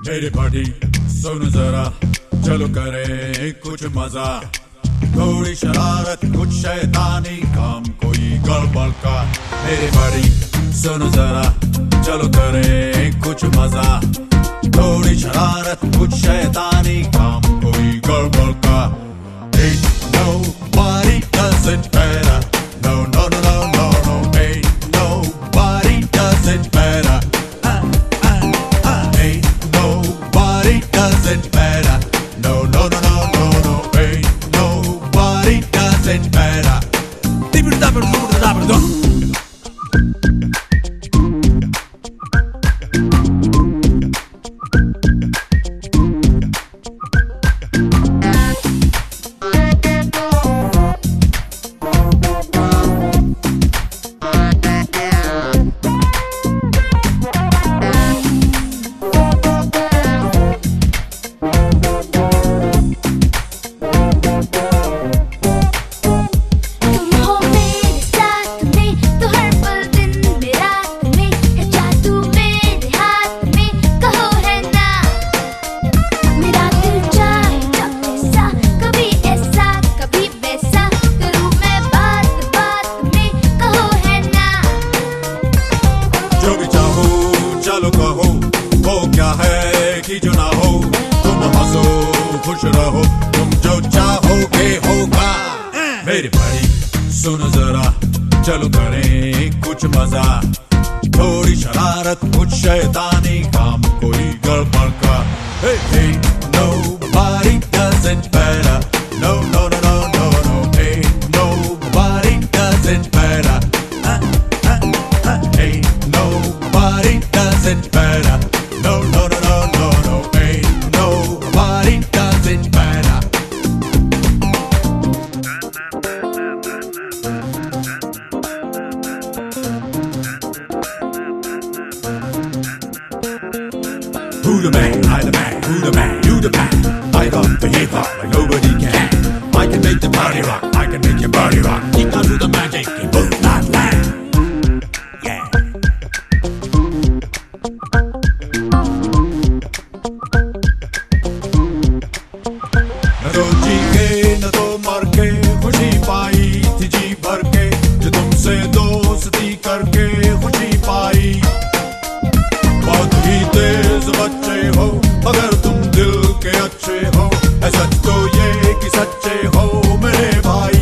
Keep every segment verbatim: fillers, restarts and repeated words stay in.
मेरे बड़ी सुन जरा, चलो करे कुछ मजा, थोड़ी शरारत कुछ शैतानी काम कोई गड़बड़ का। मेरे बड़ी सुन जरा, चलो करे कुछ मजा, थोड़ी शरारत कुछ शैतानी काम कोई गड़बड़ का। Ain't nobody does it better. No, no, no, no, no, no. Ain't nobody does it better. Uh, uh, uh. Ain't nobody does it better. No, no, no, no, no, no. Ain't nobody does it better. चलो कहो वो क्या है कि जो ना हो, तुम हंसो खुश रहो, तुम जो चाहोगे होगा। मेरी भाई सुनो जरा, चलो करें कुछ मजा, थोड़ी शरारत कुछ शैतानी काम कोई गड़बड़ का। Hey, hey, nobody does it better. No, no, no, no, no, no. Ain't nobody does it better. Uh, uh, uh. Ain't nobody does it better. No, no, no, no, no, no. Ain't nobody does it better. Who the man? I the man. Who the man? You the man. I got the hip hop like nobody can. I can make the party rock. I can make your body rock. You can do the magic in both that land. न तो जी के न तो मर के खुशी पाई थी जी भर के, जो तुमसे दोस्ती करके खुशी पाई। बहुत ही तेज बच्चे हो अगर तुम दिल के अच्छे हो, है सच तो ये कि सच्चे हो मेरे भाई।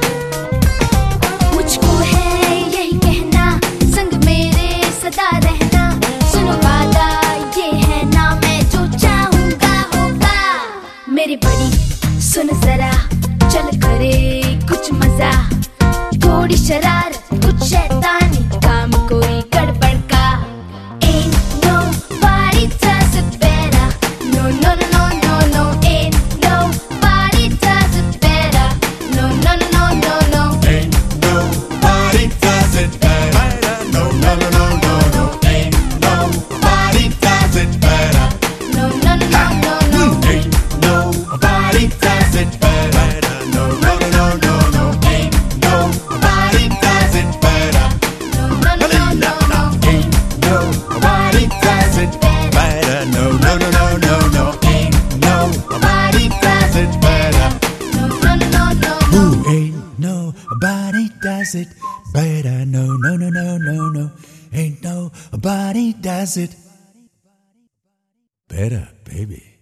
मुझको है यही कहना, संग मेरे सदा रहना, सुनो वादा ये है ना, मैं जो चाहूंगा होगा। मेरी बड़ी सुन जरा, चल करे कुछ मजा, थोड़ी शरारत कुछ शैतानी काम कोई गड़बड़ का। Ain't nobody does it better. No, no, no, no, no, no. Ain't nobody does it better. No, no, no, no, no, no. Ain't nobody does it better. No, no, no, no, no, no. Ain't nobody does it better. No, no, no, no, no, no. Ain't nobody does it better. No, no, no, no, no, no. Ain't nobody does it better. No, no, no, no, no, no. Ain't nobody does it better. No, no, no, no, no, no. Ain't nobody does it better. No, no, no, no, no, no. Who ain't nobody does it better. No, no, no, no, no, no. Ain't nobody does it better, baby.